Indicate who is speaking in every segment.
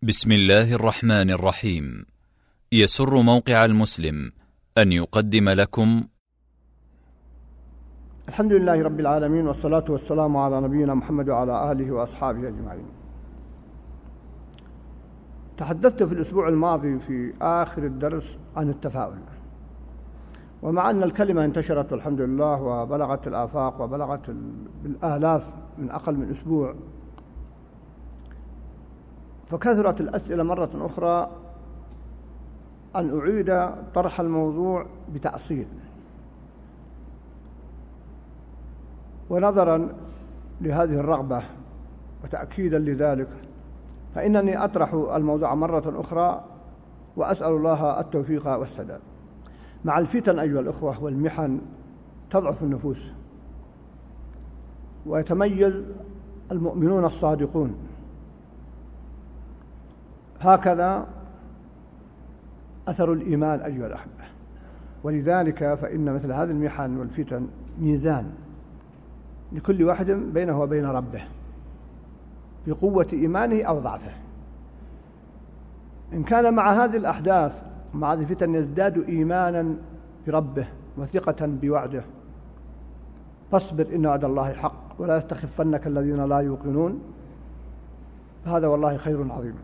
Speaker 1: بسم الله الرحمن الرحيم. يسر موقع المسلم أن يقدم لكم
Speaker 2: الحمد لله رب العالمين، والصلاة والسلام على نبينا محمد وعلى آله وأصحابه أجمعين. تحدثت في الأسبوع الماضي في آخر الدرس عن التفاؤل، ومع أن الكلمة انتشرت والحمد لله وبلغت الآفاق وبلغت بالآلاف من أقل من أسبوع، فكثرت الأسئلة مرة أخرى أن أعيد طرح الموضوع بتأصيل. ونظرا لهذه الرغبة وتأكيدا لذلك، فإنني أطرح الموضوع مرة أخرى وأسأل الله التوفيق والسداد. مع الفتن أيها الأخوة والمحن تضعف النفوس، ويتميز المؤمنون الصادقون، هكذا أثر الإيمان أيها الأحبة. ولذلك فإن مثل هذه المحن والفتن ميزان لكل واحد بينه وبين ربه بقوة إيمانه أو ضعفه. إن كان مع هذه الأحداث مع هذه الفتن يزداد إيمانا بربه وثقة بوعده، فاصبر إن وعد الله حق ولا يستخفنك الذين لا يوقنون، فهذا والله خير عظيم.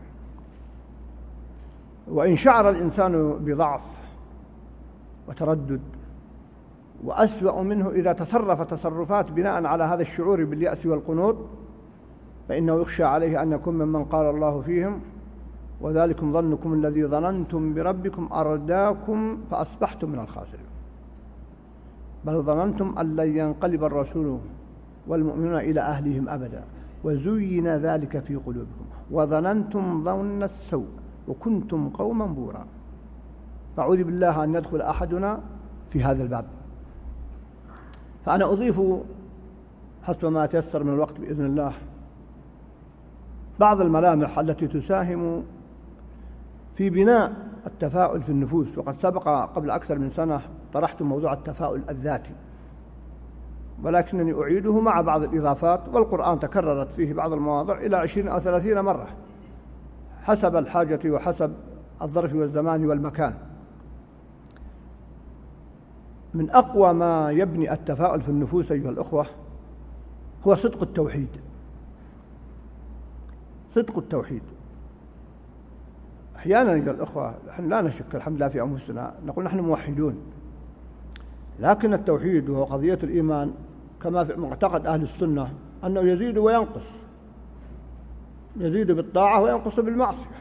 Speaker 2: وإن شعر الإنسان بضعف وتردد، وأسوأ منه إذا تصرف تصرفات بناء على هذا الشعور باليأس والقنوط، فإنه يخشى عليه أن يكون ممن قال الله فيهم: وذلكم ظنكم الذي ظننتم بربكم أرداكم فأصبحتم من الخاسرين. بل ظننتم أن لن ينقلب الرسول والمؤمنون إلى أهلهم أبدا وزين ذلك في قلوبكم وظننتم ظن السوء وكنتم قوما بورا. فأعوذ بالله أن يدخل أحدنا في هذا الباب. فأنا أضيف حسب ما تيسر من الوقت بإذن الله بعض الملامح التي تساهم في بناء التفاؤل في النفوس. وقد سبق قبل أكثر من سنة طرحت موضوع التفاؤل الذاتي، ولكنني أعيده مع بعض الإضافات، والقرآن تكررت فيه بعض المواضع إلى 20 أو 30 مرة حسب الحاجة وحسب الظرف والزمان والمكان. من أقوى ما يبني التفاؤل في النفوس أيها الأخوة هو صدق التوحيد. صدق التوحيد. أحيانا أيها الأخوة نحن لا نشك الحمد لله في أنفسنا، نقول نحن موحدون، لكن التوحيد وهو قضية الإيمان كما في معتقد أهل السنة أنه يزيد وينقص، يزيد بالطاعة وينقص بالمعصية.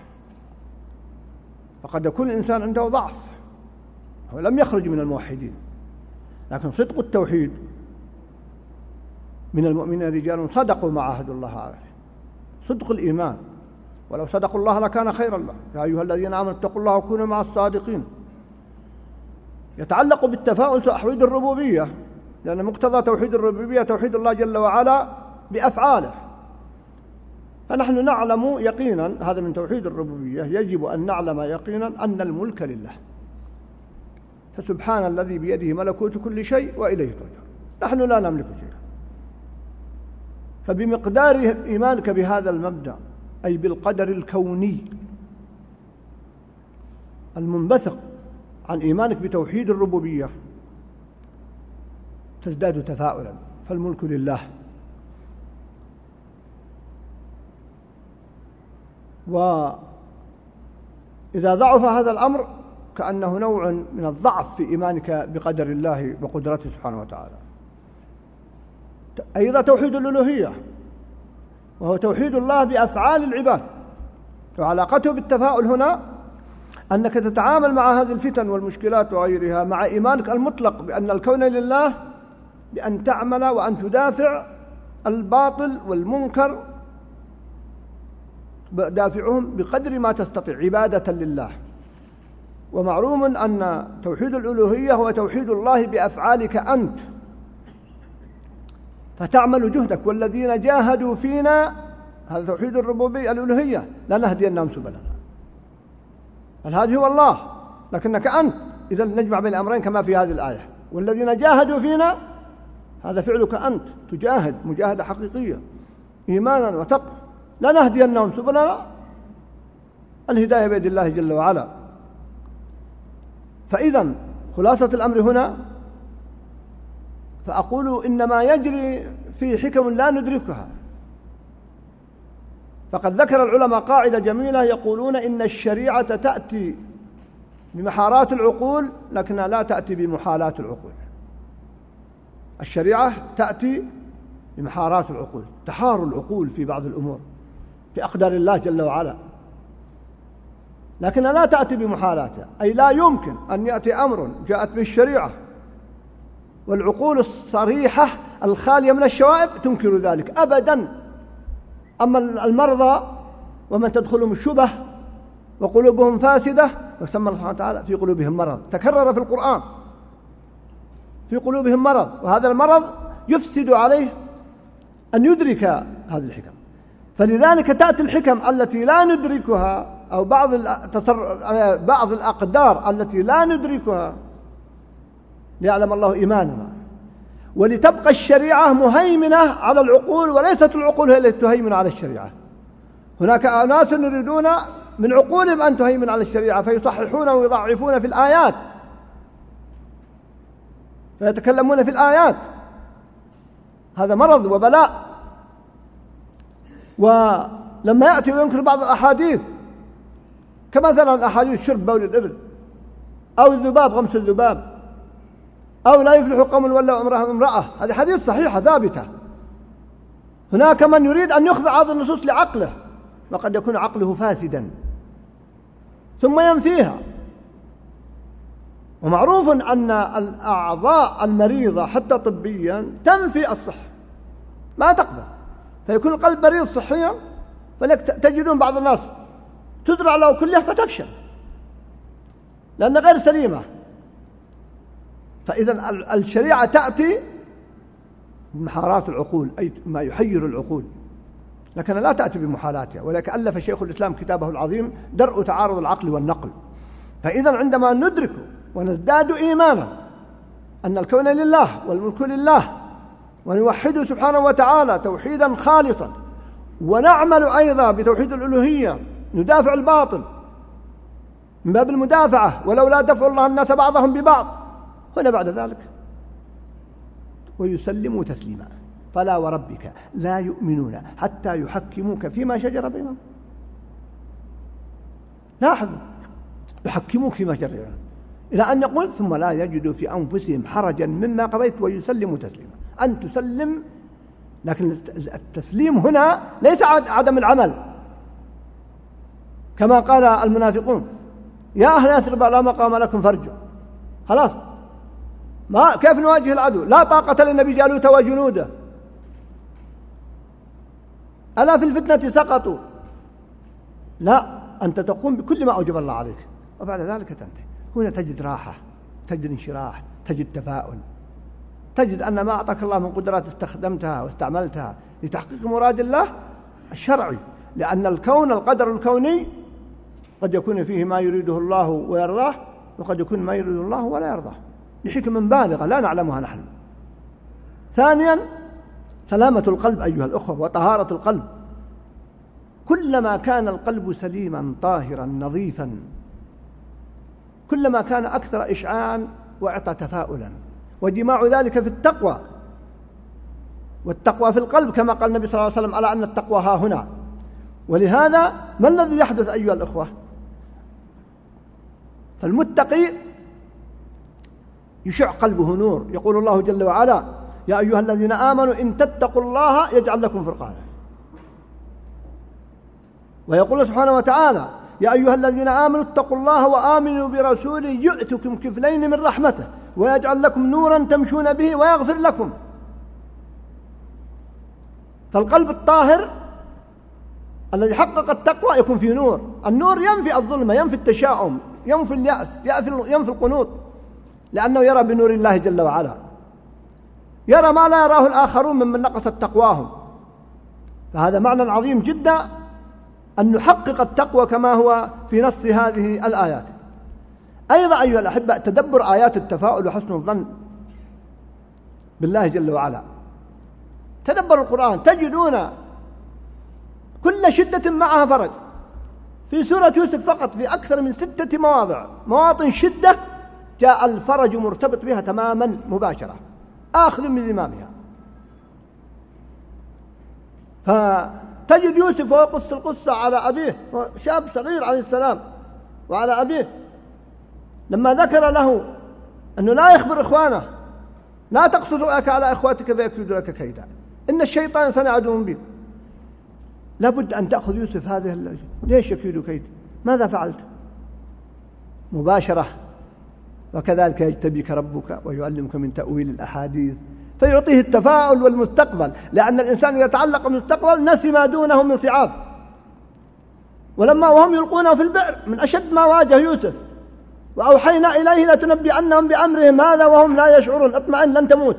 Speaker 2: فقد يكون الإنسان عنده ضعف، هو لم يخرج من الموحدين، لكن صدق التوحيد من المؤمنين رجال صدقوا ما عاهدوا الله عليه. صدق الإيمان، ولو صدقوا الله لكان خيرا لهم. يا أيها الذين آمنوا اتقوا الله وكونوا مع الصادقين. يتعلق بالتفاؤل توحيد الربوبية، لأن مقتضى توحيد الربوبية توحيد الله جل وعلا بأفعاله. فنحن نعلم يقينا، هذا من توحيد الربوبية، يجب أن نعلم يقينا أن الملك لله، فسبحان الذي بيده ملكوت كل شيء وإليه ترجعون. نحن لا نملك شيئا. فبمقدار إيمانك بهذا المبدأ، أي بالقدر الكوني المنبثق عن إيمانك بتوحيد الربوبية، تزداد تفاؤلا، فالملك لله. وإذا ضعف هذا الأمر كأنه نوع من الضعف في إيمانك بقدر الله وقدرته سبحانه وتعالى. أيضا توحيد الألوهية، وهو توحيد الله بأفعال العباد. وعلاقته بالتفاؤل هنا أنك تتعامل مع هذه الفتن والمشكلات وغيرها مع إيمانك المطلق بأن الكون لله، بأن تعمل وأن تدافع الباطل والمنكر، دافعهم بقدر ما تستطيع عبادة لله. ومعلوم أن توحيد الألوهية هو توحيد الله بأفعالك أنت، فتعمل جهدك. والذين جاهدوا فينا، هذا توحيد الربوبية الألوهية، لنهدينهم سبلنا. الهادي هو الله، لكنك أنت. إذا نجمع بين الأمرين كما في هذه الآية: والذين جاهدوا فينا، هذا فعلك أنت، تجاهد مجاهدة حقيقية إيمانا وتقوى. لنهدينهم سبلنا، الهداية بيد الله جل وعلا. فإذا خلاصة الأمر هنا، فأقول إنما يجري في حكم لا ندركها. فقد ذكر العلماء قاعدة جميلة يقولون إن الشريعة تأتي بمحارات العقول لكنها لا تأتي بمحالات العقول. الشريعة تأتي بمحارات العقول، تحار العقول في بعض الأمور في أقدار الله جل وعلا، لكنها لا تأتي بمحالاتها. أي لا يمكن أن يأتي أمر جاءت به الشريعة والعقول الصريحة الخالية من الشوائب تنكر ذلك أبدا. أما المرضى ومن تدخلهم الشبه وقلوبهم فاسدة وسمى الله سبحانه وتعالى في قلوبهم مرض، تكرر في القرآن في قلوبهم مرض، وهذا المرض يفسد عليه أن يدرك هذه الحكم. فلذلك تأتي الحكم التي لا ندركها أو بعض الأقدار التي لا ندركها ليعلم الله إيماننا، ولتبقى الشريعة مهيمنة على العقول وليست العقول هي التي تهيمن على الشريعة. هناك ناس يريدون من عقولهم أن تهيمن على الشريعة فيصححون ويضعفون في الآيات، فيتكلمون في الآيات، هذا مرض وبلاء. ولما يأتي وينكر بعض الأحاديث كمثلا أحاديث شرب بول الإبل أو الذباب غمس الذباب أو لا يفلح قوم ولوا امرأة، هذه حديث صحيحة ثابتة. هناك من يريد أن يخضع هذه النصوص لعقله وقد يكون عقله فاسدا ثم ينفيها. ومعروف أن الأعضاء المريضة حتى طبيا تنفي الصحة ما تقبل، فيكون القلب مريض صحيا تجدون بعض الناس تزرع له كلها فتفشل لأنها غير سليمة. فإذا الشريعة تأتي بمحارات العقول أي ما يحير العقول، لكن لا تأتي بمحالاتها. ولكن ألف شيخ الإسلام كتابه العظيم درء تعارض العقل والنقل. فإذا عندما ندرك ونزداد إيمانا أن الكون لله والملك لله ونوحده سبحانه وتعالى توحيدا خالصا، ونعمل أيضا بتوحيد الألوهية ندافع الباطل من باب المدافعة ولولا دفع الله الناس بعضهم ببعض، هنا بعد ذلك ويسلموا تسليما فلا وربك لا يؤمنون حتى يحكموك فيما شجر بينهم. لاحظوا يحكموك فيما شجر بينهم إلى أن يقول ثم لا يجدوا في أنفسهم حرجا مما قضيت ويسلموا تسليما. أن تسلم، لكن التسليم هنا ليس عدم العمل كما قال المنافقون يا أهل يثرب لا مقام لكم فارجعوا. خلاص ما كيف نواجه العدو؟ لا طاقة لنا بجالوت وجنوده، ألا في الفتنة سقطوا. لا، أنت تقوم بكل ما أوجب الله عليك وبعد ذلك تنتهي. هنا تجد راحة، تجد انشراح، تجد تفاؤل، تجد أن ما أعطاك الله من قدرات استخدمتها واستعملتها لتحقيق مراد الله الشرعي. لأن الكون القدر الكوني قد يكون فيه ما يريده الله ويرضاه وقد يكون ما يريده الله ولا يرضاه لحكم بالغة لا نعلمها نحن. ثانيا سلامة القلب أيها الأخوة وطهارة القلب. كلما كان القلب سليما طاهرا نظيفا كلما كان أكثر إشعاعا وأعطى تفاؤلا، وجماع ذلك في التقوى. والتقوى في القلب كما قال النبي صلى الله عليه وسلم على أن التقوى ها هنا. ولهذا ما الذي يحدث أيها الأخوة؟ فالمتقي يشع قلبه نور. يقول الله جل وعلا يا أيها الذين آمنوا إن تتقوا الله يجعل لكم فرقانا. ويقول سبحانه وتعالى يا أيها الذين آمنوا اتقوا الله وآمنوا برسوله يؤتكم كفلين من رحمته ويجعل لكم نورا تمشون به ويغفر لكم. فالقلب الطاهر الذي حقق التقوى يكون فيه نور. النور ينفي الظلمة، ينفي التشاؤم، ينفي اليأس، ينفي القنوط، لأنه يرى بنور الله جل وعلا، يرى ما لا يراه الآخرون ممن نقصت تقواهم. فهذا معنى عظيم جدا أن نحقق التقوى كما هو في نص هذه الآيات. أيضا أيها الأحبة تدبر آيات التفاؤل وحسن الظن بالله جل وعلا. تدبر القرآن تجدون كل شدة معها فرج، في سورة يوسف فقط في أكثر من 6 مواطن شدة جاء الفرج مرتبط بها تماما مباشرة، آخذ من زمامها. فتجد يوسف ويقص القصة على أبيه، شاب صغير عليه السلام، وعلى أبيه لما ذكر له أنه لا يخبر إخوانه: لا تقصد رؤياك على إخواتك فيكيدوا لك كيدا، إن الشيطان صنع عدو بهم. لابد أن تأخذ يوسف هذه ليش يكيد كيد؟ ماذا فعلت؟ مباشرة: وكذلك يجتبيك ربك ويعلمك من تأويل الأحاديث، فيعطيه التفاؤل والمستقبل، لأن الإنسان إذا تعلق بالمستقبل نسي ما دونه من صعاب. ولما وهم يلقونه في البئر من أشد ما واجه يوسف: وأوحينا إليه لتنبئنهم بأمرهم هذا وهم لا يشعرون، اطمئن لن تموت.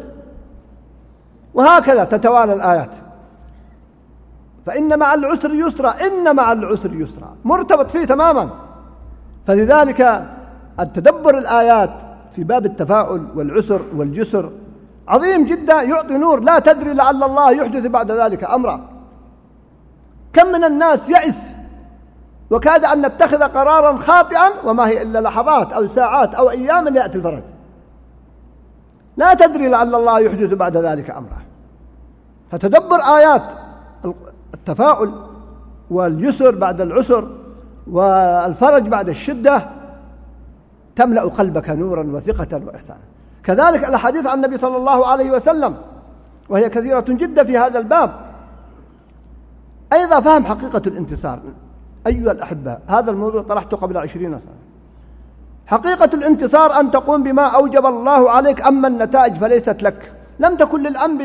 Speaker 2: وهكذا تتوالى الآيات. فإن مع العسر يسرا، إن مع العسر يسرا، مرتبط فيه تماما. فلذلك التدبر الآيات في باب التفاؤل والعسر والجسر عظيم جدا، يعطي نور. لا تدري لعل الله يحدث بعد ذلك أمرا. كم من الناس يئس وكاد أن نتخذ قرارا خاطئا وما هي إلا لحظات أو ساعات أو أيام ليأتي الفرج. لا تدري لعل الله يحدث بعد ذلك أمرا. فتدبر آيات التفاؤل واليسر بعد العسر والفرج بعد الشدة تملأ قلبك نورا وثقة وإحسانا. كذلك الحديث عن النبي صلى الله عليه وسلم وهي كثيرة جدا في هذا الباب. أيضا فهم حقيقة الانتصار. أيها الأحبة، هذا الموضوع طرحته قبل 20 سنة. حقيقة الانتصار أن تقوم بما أوجب الله عليك، أما النتائج فليست لك. لم تكن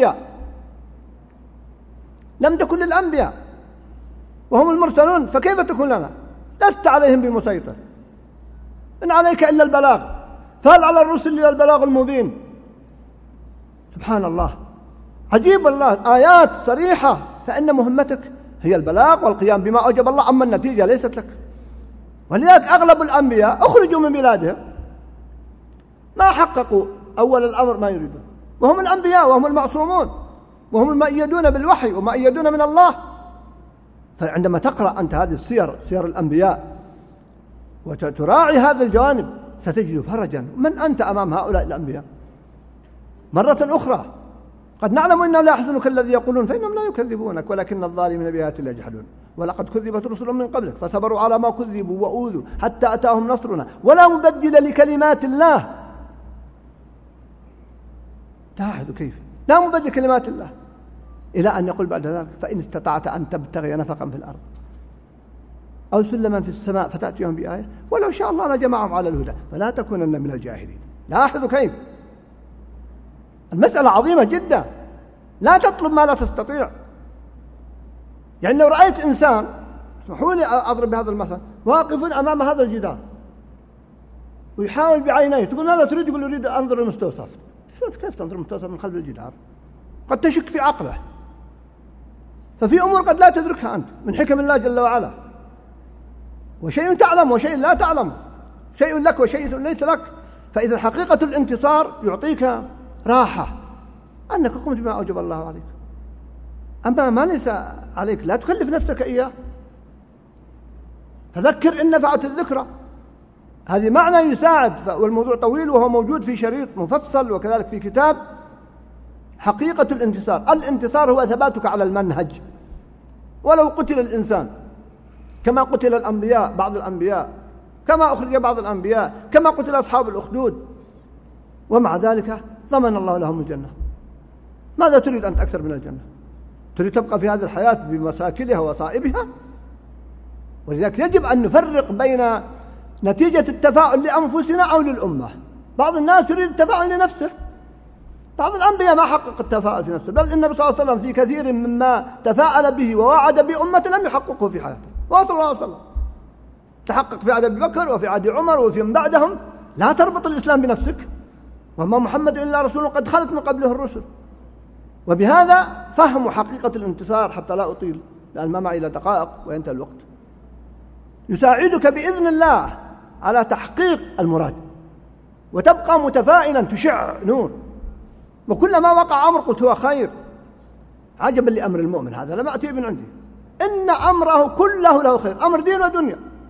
Speaker 2: للأنبياء وهم المرسلون، فكيف تكون لنا؟ لست عليهم بمسيطر، إن عليك إلا البلاغ، فهل على الرسل إلا البلاغ المبين. سبحان الله، عجيب الله، آيات صريحة. فإن مهمتك هي البلاغ والقيام بما أوجب الله، أما النتيجة ليست لك. ولذلك أغلب الأنبياء أخرجوا من بلادهم ما حققوا أول الأمر ما يريدون، وهم الأنبياء وهم المعصومون وهم المؤيدون بالوحي ومؤيدون من الله. فعندما تقرأ أنت هذه سير الأنبياء وتراعي هذا الجوانب ستجد فرجا. من أنت أمام هؤلاء الأنبياء؟ مرة أخرى قد نعلم إنه لا يحزنك الذي يقولون فإنهم لا يكذبونك ولكن الظالمين بآيات الله يجحدون ولقد كذبت رسل من قبلك فصبروا على ما كذبوا وأوذوا حتى أتاهم نصرنا ولا مبدل لكلمات الله. لاحظوا كيف لا مبدل لكلمات الله، إلى أن يقول بعد ذلك: فإن استطعت أن تبتغي نفقا في الأرض أو سلما في السماء فتأتيهم بآية ولو شاء الله لجمعهم على الهدى فلا تكونن من الجاهلين. لاحظوا كيف المسألة عظيمة جدا. لا تطلب ما لا تستطيع. يعني لو رأيت إنسان، اسمحوا لي أضرب بهذا المثل، واقف أمام هذا الجدار ويحاول بعينيه، تقول ماذا تريد؟ يقول أريد أنظر المستوصف. كيف تنظر المستوصف من خلف الجدار؟ قد تشك في عقله. ففي أمور قد لا تدركها أنت من حكم الله جل وعلا، وشيء تعلم وشيء لا تعلم، شيء لك وشيء ليس لك. فإذا حقيقة الانتصار يعطيك راحة أنك قمت بما أوجب الله عليك، أما ما ليس عليك لا تكلف نفسك إياه. فذكر إن نفعت الذكرى، هذه معنى يساعد. والموضوع طويل وهو موجود في شريط مفصل وكذلك في كتاب. حقيقة الانتصار، الانتصار هو ثباتك على المنهج ولو قتل الإنسان، كما قتل الأنبياء، بعض الأنبياء، كما أخرج بعض الأنبياء، كما قتل أصحاب الأخدود، ومع ذلك ضمن الله لهم الجنة. ماذا تريد أنت أكثر من الجنة؟ تريد تبقى في هذه الحياة بمساكلها وصائبها؟ ولذلك يجب أن نفرق بين نتيجة التفاؤل لأنفسنا أو للأمة. بعض الناس يريد التفاؤل لنفسه، بعض الأنبياء ما حقق التفاؤل في نفسه، بل النبي صلى الله عليه وسلم في كثير مما تفاءل به ووعد بأمته لم يحققه في حياته، وصلى الله عليه وسلم تحقق في عهد أبي بكر وفي عهد عمر وفي من بعدهم. لا تربط الإسلام بنفسك، وما محمد إلا رسول قد خلت من قبله الرسل. وبهذا فهم حقيقة الانتصار، حتى لا أطيل لأن ما معي إلا دقائق وينتهي الوقت. يساعدك بإذن الله على تحقيق المراد، وتبقى متفائلا تشع نور. وكلما وقع أمر قلت هو خير. عجبا لأمر المؤمن، هذا لم أتي من عندي، إن أمره كله له خير، أمر دين ودنيا.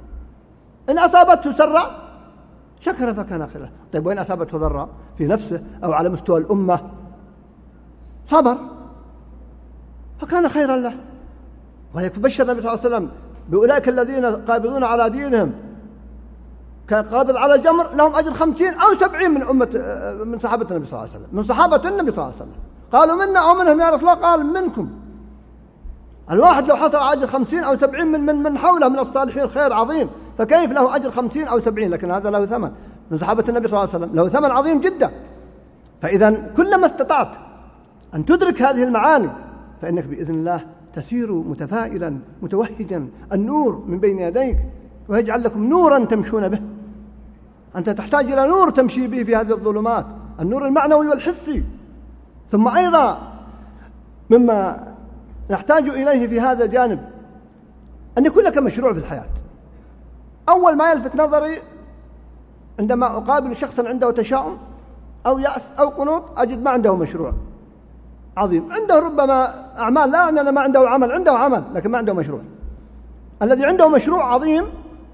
Speaker 2: إن أصابته سراء شكر فكان خيرا. طيب وإن أصابته ضراء في نفسه أو على مستوى الأمة صبر فكان خيرا له. ولكن بشر النبي صلى الله عليه وسلم بأولئك الذين قابضون على دينهم كقابض على الجمر لهم أجر 50 أو 70 من صحابة النبي صلى الله عليه وسلم، من صحابة النبي صلى الله عليه وسلم. قالوا منا أو منهم يا رسول الله؟ قال منكم. الواحد لو حصل أجر 50 أو 70 من حوله من الصالحين خير عظيم، فكيف له أجر 50 أو 70؟ لكن هذا له ثمن من صحابة النبي صلى الله عليه وسلم، له ثمن عظيم جدا. فإذا كلما استطعت أن تدرك هذه المعاني فإنك بإذن الله تسير متفائلا متوهجا، النور من بين يديك ويجعل لكم نورا تمشون به. أنت تحتاج إلى نور تمشي به في هذه الظلمات، النور المعنوي والحسي. ثم أيضا مما نحتاج إليه في هذا الجانب أن يكون لك مشروع في الحياة. أول ما يلفت نظري عندما أقابل شخصا عنده تشاؤم أو يأس أو قنوط أجد ما عنده مشروع عظيم. عنده ربما أعمال، لا أننا ما عنده عمل، عنده عمل لكن ما عنده مشروع. الذي عنده مشروع عظيم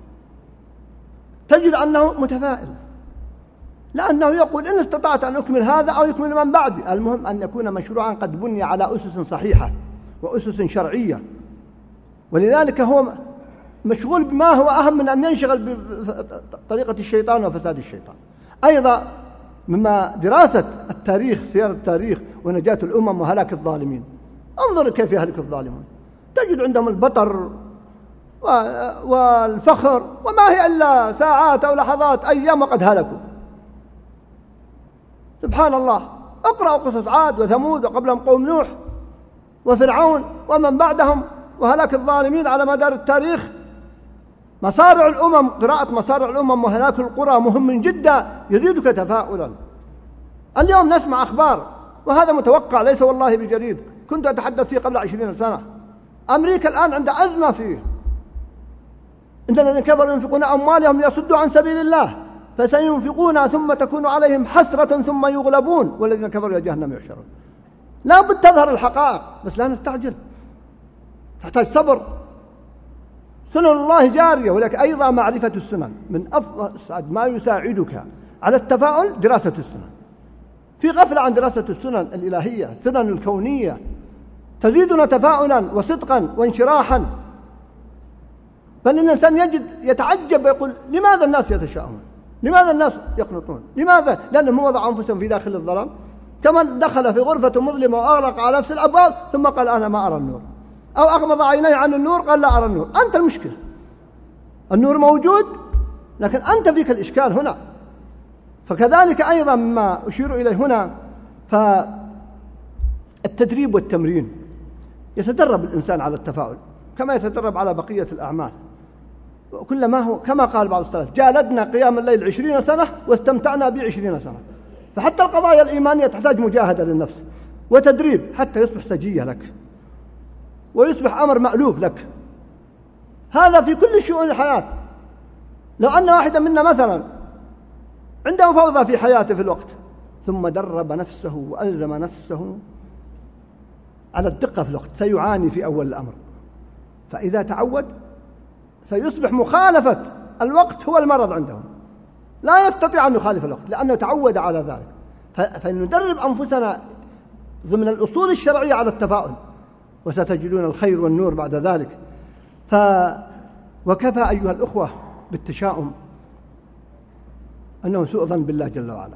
Speaker 2: تجد أنه متفائل، لأنه يقول إن استطعت أن أكمل هذا أو يكمل من بعدي. المهم أن يكون مشروعا قد بني على أسس صحيحة وأسس شرعية. ولذلك هو مشغول بما هو أهم من أن ينشغل بطريقة الشيطان وفساد الشيطان. أيضا مما دراسة التاريخ، سير التاريخ ونجاة الأمم وهلاك الظالمين. انظر كيف يهلك الظالمون، تجد عندهم البطر والفخر وما هي إلا ساعات أو لحظات أيام وقد هلكوا. سبحان الله، اقرأوا قصص عاد وثمود وقبلهم قوم نوح وفرعون ومن بعدهم وهلاك الظالمين على مدار التاريخ. مصارع الأمم، قراءة مصارع الأمم وهلاك القرى مهم جدا يزيدك تفاؤلا. اليوم نسمع أخبار وهذا متوقع ليس والله بجديد، كنت أتحدث فيه قبل 20 سنة. أمريكا الآن عندها أزمة فيه، إن الذين كفروا ينفقون أموالهم ليصدوا عن سبيل الله فسينفقون ثم تكون عليهم حسرة ثم يغلبون والذين كفروا إلى جهنم يحشرون. لا بد تظهر الحقائق بس لا نستعجل، تحتاج صبر. سنن الله جارية، ولكن أيضا معرفة السنن من أفضل ما يساعدك على التفاؤل دراسة السنن. في غفلة عن دراسة السنن الإلهية، السنن الكونية تزيدنا تفاؤلا وصدقا وانشراحا. بل الإنسان يتعجب ويقول لماذا الناس يتشاؤمون؟ لماذا الناس يقنطون؟ لماذا؟ لأنهم وضعوا أنفسهم في داخل الظلام، كمن دخل في غرفة مظلمة وأغلق على نفس الأبواب ثم قال أنا ما أرى النور، أو أغمض عينيه عن النور قال لا أرى النور. أنت المشكلة، النور موجود لكن أنت فيك الإشكال هنا. فكذلك أيضا ما أشير إليه هنا فالتدريب والتمرين. يتدرب الإنسان على التفاؤل كما يتدرب على بقية الأعمال. كلما هو كما قال بعض السلف جالدنا قيام الليل 20 سنة واستمتعنا ب20 سنة. فحتى القضايا الإيمانية تحتاج مجاهدة للنفس وتدريب حتى يصبح سجية لك ويصبح أمر مألوف لك. هذا في كل شؤون الحياة. لو أن واحدا منا مثلا عنده فوضى في حياته في الوقت ثم درب نفسه وألزم نفسه على الدقة في الوقت سيعاني في أول الأمر، فإذا تعود سيصبح مخالفة الوقت هو المرض عندهم، لا يستطيع أن يخالف الوقت لأنه تعود على ذلك. فندرب أنفسنا ضمن الأصول الشرعية على التفاؤل وستجدون الخير والنور بعد ذلك. وكفى أيها الأخوة بالتشاؤم أنه سوء ظن بالله جل وعلا.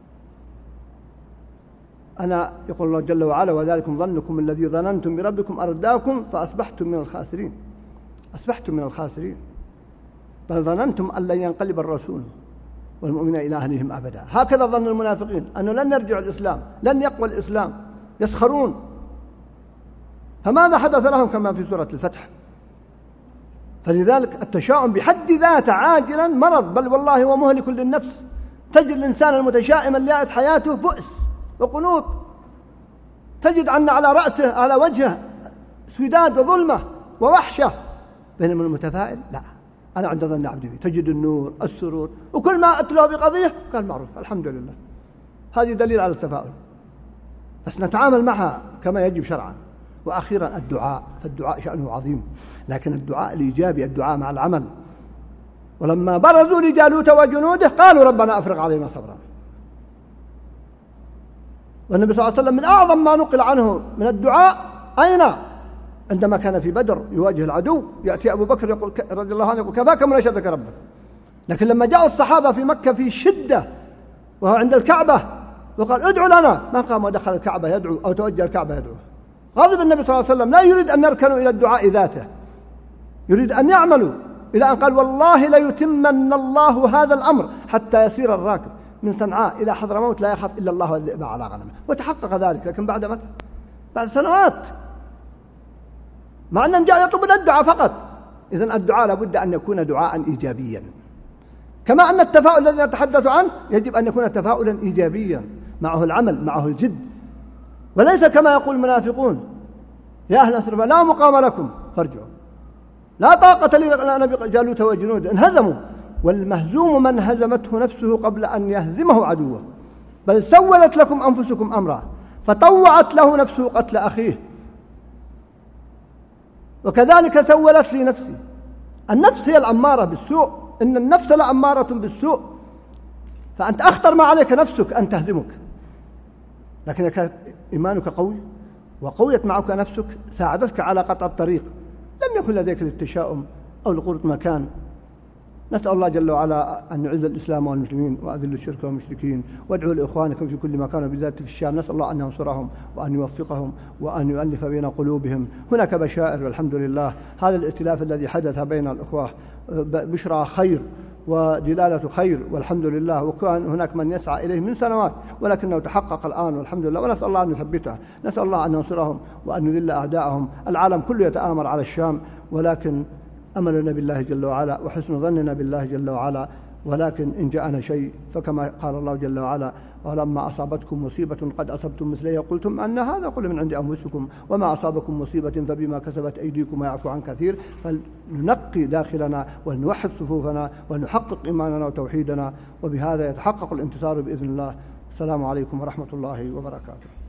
Speaker 2: أنا يقول الله جل وعلا وذلكم ظنكم الذي ظننتم بربكم أرداكم فأصبحتم من الخاسرين. أصبحتم من الخاسرين، بل ظننتم أن لن ينقلب الرسول والمؤمنين إلى أهلهم أبدا. هكذا ظن المنافقين أنه لن يرجع الإسلام، لن يقوى الإسلام، يسخرون. فماذا حدث لهم كما في سورة الفتح؟ فلذلك التشاؤم بحد ذاته عاجلا مرض، بل والله هو مهلك للنفس. تجد الإنسان المتشائم اليائس حياته بؤس وقنوط، تجد أن على رأسه على وجهه سداد وظلمة ووحشة. بينما المتفائل لا، أنا عند ظن عبدي بي، تجد النور السرور، وكل ما أتلوه بقضية قال معروف الحمد لله. هذه دليل على التفاؤل، بس نتعامل معها كما يجب شرعا. وأخيرا الدعاء، فالدعاء شأنه عظيم، لكن الدعاء الإيجابي، الدعاء مع العمل. ولما برزوا لجالوت وجنوده قالوا ربنا أفرغ علينا صبرا. والنبي صلى الله عليه وسلم من أعظم ما نقل عنه من الدعاء أين؟ عندما كان في بدر يواجه العدو، يأتي أبو بكر يقول رضي الله عنه يقول كفاك مناشدتك ربك. لكن لما جاءوا الصحابة في مكة في شدة وهو عند الكعبة وقال ادعوا لنا، ما قام ودخل الكعبة يدعو أو توجه الكعبة يدعو. غضب النبي صلى الله عليه وسلم، لا يريد أن نركنوا إلى الدعاء ذاته، يريد أن يعملوا، إلى أن قال والله ليتمن الله هذا الأمر حتى يسير الراكب من صنعاء إلى حضرموت لا يخاف إلا الله والذئب على غنمه. وتحقق ذلك، لكن بعد متى؟ بعد سنوات، مع أنهم جاءوا يطلبون الدعاء فقط. إذن الدعاء لابد أن يكون دعاء إيجابيا، كما أن التفاؤل الذي نتحدث عنه يجب أن يكون تفاؤلا إيجابيا معه العمل معه الجد، وليس كما يقول المنافقون يا أهل أثرب لا مقام لكم فارجعوا، لا طاقة لنا بجالوت وجنود، انهزموا. والمهزوم من هزمته نفسه قبل أن يهزمه عدوه، بل سولت لكم أنفسكم أمرا فطوعت له نفسه قتل أخيه، وكذلك سولت لي نفسي. النفس هي الأمارة بالسوء، إن النفس لأمارة بالسوء، فأنت أخطر ما عليك نفسك أن تهزمك. لكن إذا كان إيمانك قوي وقويت معك نفسك ساعدتك على قطع الطريق، لم يكن لديك التشاؤم أو لقرة مكان. نسأل الله جل وعلا أن يعز الإسلام والمسلمين وأذل الشرك والمشركين، وادعوا لإخوانكم في كل مكان بالذات في الشام. نسأل الله أن ينصرهم وأن يوفقهم وأن يؤلف بين قلوبهم. هناك بشائر والحمد لله، هذا الائتلاف الذي حدث بين الإخوة بشرى خير ودلالة خير والحمد لله، وكان هناك من يسعى إليه من سنوات ولكنه تحقق الآن والحمد لله، ونسأل الله أن يثبته، نسأل الله أن ينصرهم وأن يذل أعداءهم. العالم كله يتآمر على الشام، ولكن أملنا بالله جل وعلا وحسن ظننا بالله جل وعلا. ولكن إن جاءنا شيء فكما قال الله جل وعلا ولما أصابتكم مصيبة قد أصبتم مثلها قلتم أن هذا قل من عند أنفسكم وما أصابكم مصيبة فبما كسبت أيديكم ويعفو عن كثير. فلننقي داخلنا ونوحد صفوفنا ونحقق إيماننا وتوحيدنا، وبهذا يتحقق الانتصار بإذن الله. السلام عليكم ورحمة الله وبركاته.